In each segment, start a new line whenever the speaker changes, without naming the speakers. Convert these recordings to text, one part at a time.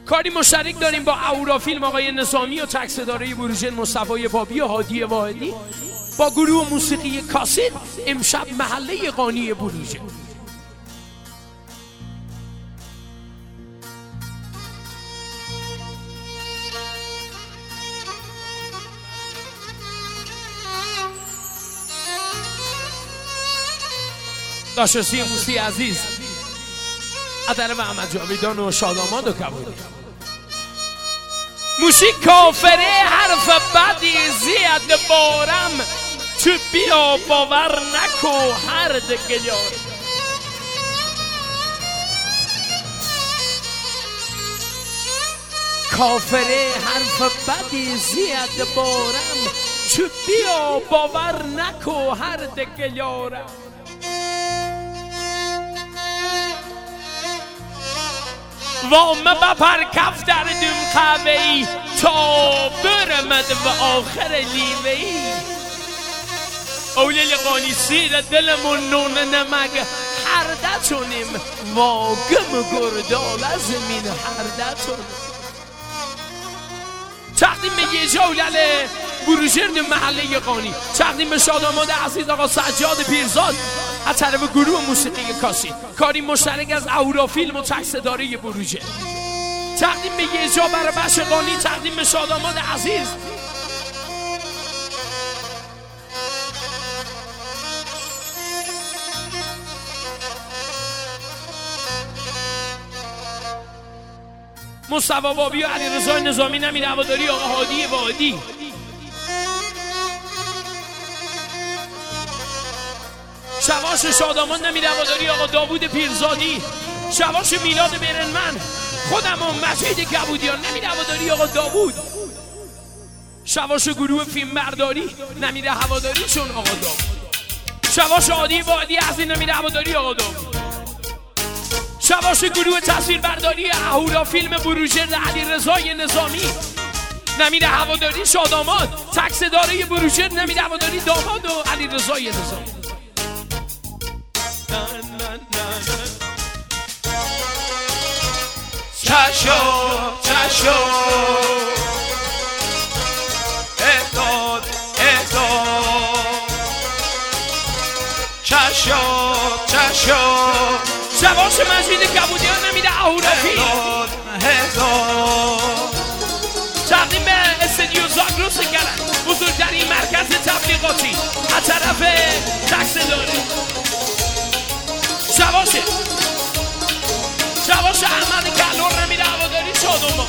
کاری مشترک داریم با اهورافیلم آقای نظامی و تکسداره بروژه مصطفی بابی و هادی واحدی با گروه موسیقی کاسید. امشب محله قانی بروژه. داشتی موسی عزیز عدل و احمد جاویدان و شادامان و کبودی. موشی کافره حرف بدی زیاد بارم تو بیا باور نکو هر دگلیار. کافره حرف بدی زیاد بارم تو بیا باور نکو هر دگلیارم. وامه بپر کف دردم قوی تا برمد و آخر لیوی. اولیل قانی سیر دلمون نون نمگ هردتونیم واگم گردال از زمین هردتون. تقدیم به یه جولل بروژرد محله قانی، تقدیم به شاداماد عزیز آقا سجاد پیرزاد از طرف گروه موسیقی کاسی. کاری مشترک از اهورافیلم و تکسداره بروژه. تقدیم به یه جا برای بخش قانی، تقدیم به شاداماد عزیز. مصطفی بابی و علیرضا نظامی نمیره هواداری آقا هادی واحدی. شواش شادامان نمیره هواداری آقا داوود پیرزادی. شواش میلاد برنمن خودم و مجید کبودیان نمیره هواداری آقا داوود. شواش گروه فیلم برداری نمیره هواداریشون آقا داوود. شواش هادی واحدی از این نمیره هواداری آقا داوود. شواش گروه تصویر برداری اهورافیلم بروژرد علیرضا نظامی نمیره هواداری شاداماد. تکسداره بروژرد نمیره هواداری داماد و علیرضا نظامی.
چشو چشو احداد احداد چشو چشو.
شواش مجید کبودیان نمیره اهورافیلم. تقدیم به استدیو زاگرس گلن، بزرگترین مرکز تبلیغاتی از طرف تکسداره. شواش احمد کلور نمیره هواداری شادوما.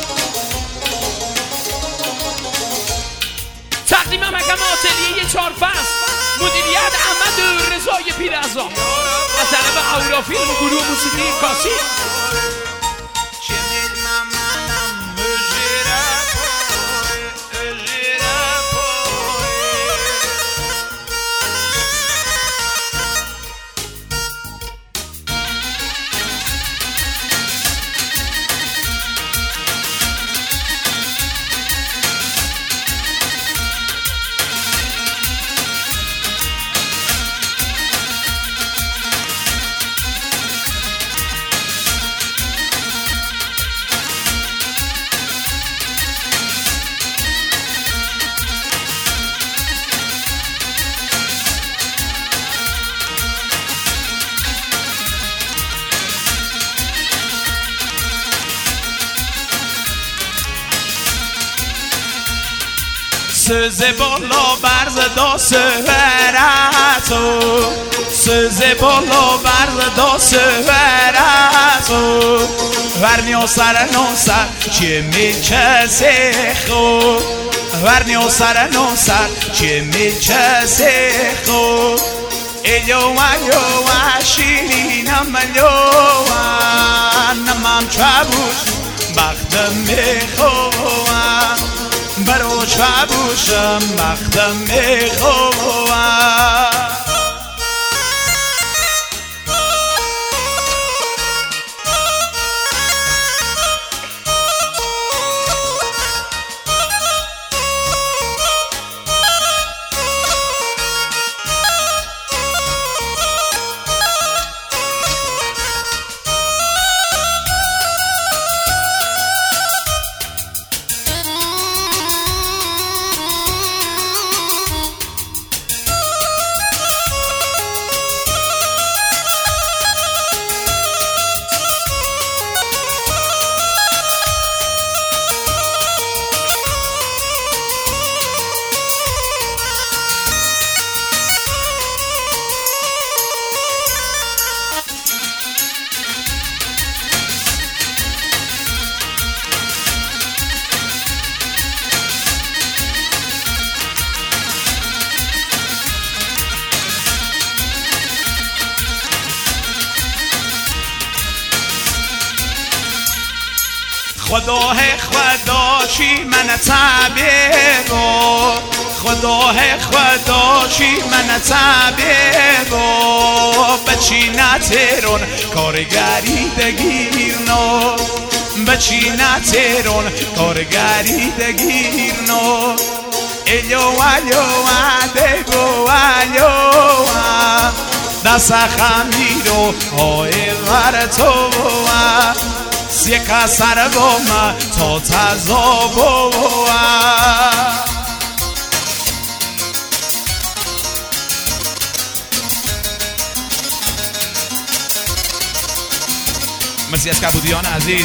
تقدیم مکم آتلیه 4 فصل مدیریت احمد رضای پیرعظام از طرف اهورافیلم و گروه موسیقی کاسی.
Söze bolla barza da söverato Söze bolla barza da söverato Verni o sara non sa che mi c'è seco Verni o sara non sa che mi c'è seco E io shirina malioa Namam chabush Baghdam mechoa برو چابوشم بختم میخوام خداشی من تبیگو خداشی من تبیگو بچی نترون کارگری دگیرنو بچی نترون کارگری دگیرنو ایو دگو دست خمیرو های ورتو سیکا سر گوما تا تزابو مرسی از کبودیان عزیز.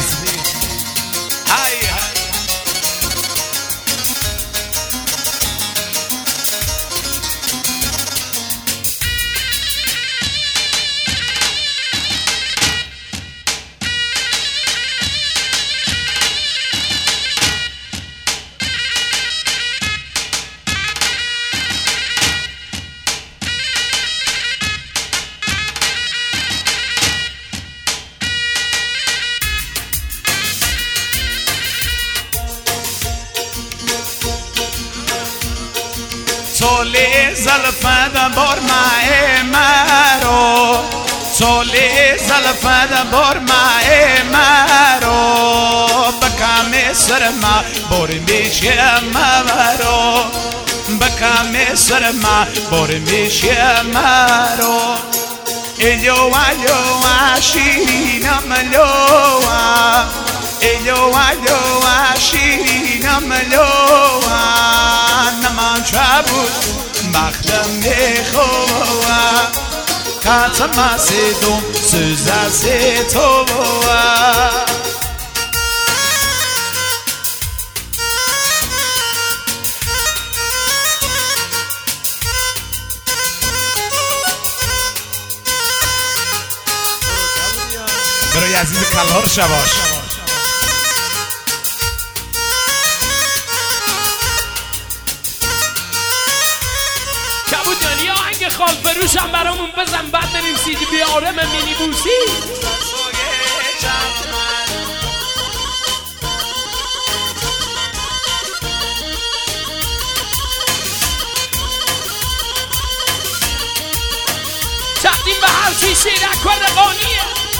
تولی زلفت بار مای مرو تولی زلفت بار مای مرو بکم سر ما بار میشه مرو بکم سر ما بار میشه مرو ایو شیرینم لوا ایو شیرینم لوا نمان چابود بختم میخوا کاتم سیدم سوزا سیتو برای عزیز کلهار شباش
کبودانی آهنگ خال فروش هم برامون بزن بعد بریم سیدی بیارم مینی بوسی. چقدیم به هر چی شیرک و رقانیه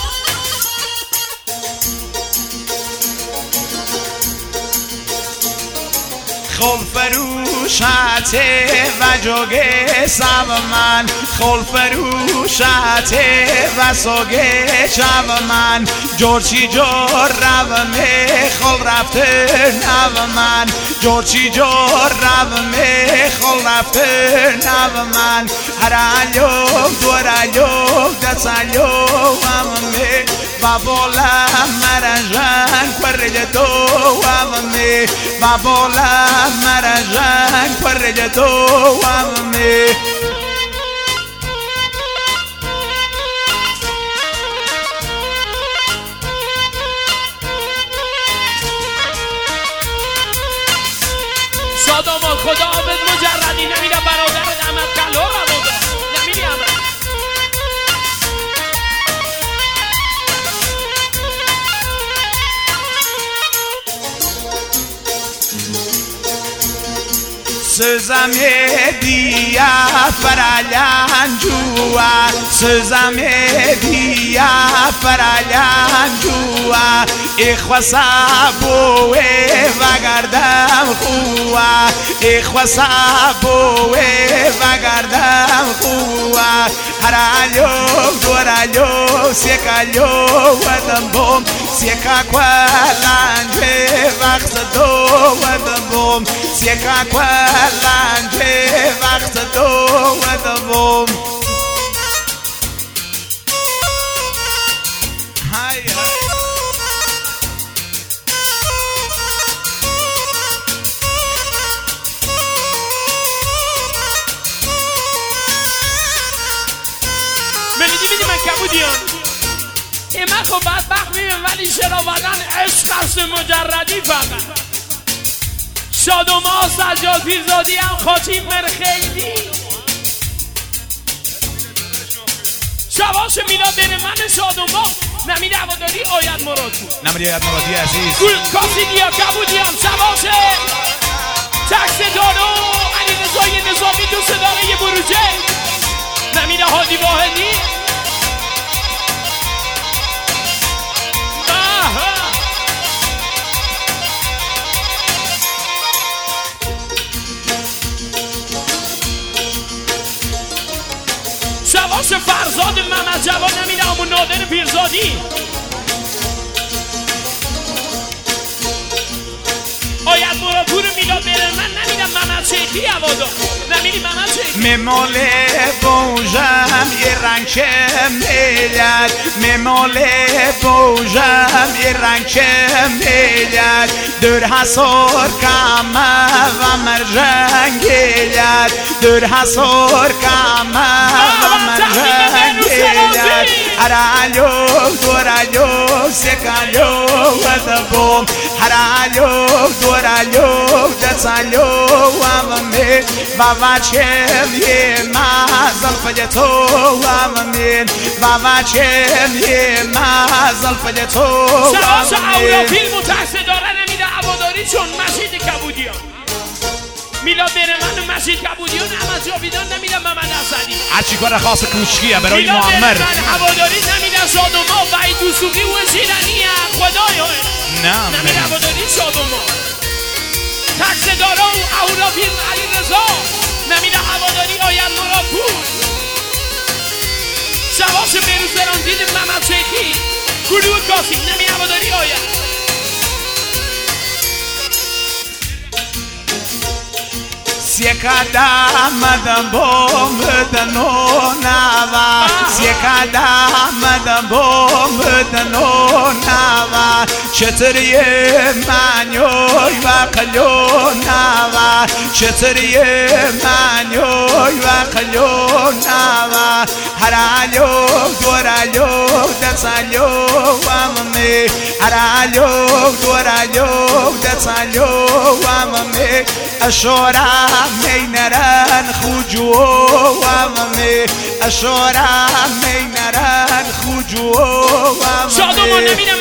خل فروشت و جوگه سب من خل فروشت و سوگه شب من جورچی جور رو می خل رفته نو من جورچی جور رو می خل رفته نو من هر ایوم دور ایوم دست ایوم می و بالا مرجان کرج دوام می و بالا مرجان کرج دوام می
شادام خدا عابد مجردی نمیدم برادر احمد کلهار آموزه نمیدی احمد
Sözüm hediye feralan jua Sözüm hediye feralan jua İkhvasa boe vagardam khua İkhvasa boe vagardam khua Haralyo doralyo sekalyo wadam bom Seka kwalanje vaqt do wadam bom Seka kwalanje vaqt do wadam bom Hay hay
من خب بدبخت میمیم ولی شراوردن عشق است مجردی فقط شادوما سجاد پیرزادی هم خاطیم مرخیلی شباش میلاد بین من شادوما نمیری هواداری آید مرادپور
نمیری آید مرادی عزیز
گل کاسیدیا کبودیان شباشه تکس دارو علی رضای نظامی تو صدای بروجه نمیره هادی واحدی شباش فرزاد محمد جواد نمیره همون نادر پیرزادی آید مرادپور میلاد برنمن نمیرم محمد شیخی هوادار نمیری محمد شیخی
مماله بوجم یه رنگ که میلد مماله بوجم یه رنگ که میلد در حسار کمه و مرجنگیلد در حسار کمه و مرجنگیلد هرالو دورالو سکالو و دبوم هرالو دورالو دتالو و من بابا چم یه مازال فجتو و من بابا چم یه مازال فجتو
شباش اورا فیلمو تحصیل داره نمیده هواداری چون مشید کبودیان میلاد برنمن و مشید کبودیان اما جاویدان نمیده محمد اسدی
هرچی کار خاص کوچکیه برای معمر
میلاد برنمن هواداری نمیده شادوما و ای دوسوقی و شیرانیه خدایا نمیده هواداری شادوما تکس داره و اورا فیلم علی رضا نمیده هواداری آید مرادپور شباش بروز براندید محمد شیخی گلوه کاسید نمیده هواداری آید
سیکادا مدن بوم دنو نوا سیکادا مدن بوم دنو نوا چطوری منوی و قلو نوا چطوری منوی و قلو نوا هرالو دورالو دتالو و ممی هرالو دورالو دتالو و ممی اشورا مینران خوجو و ممی اشورا مینران خوجو و ممی
شادو ما نمیده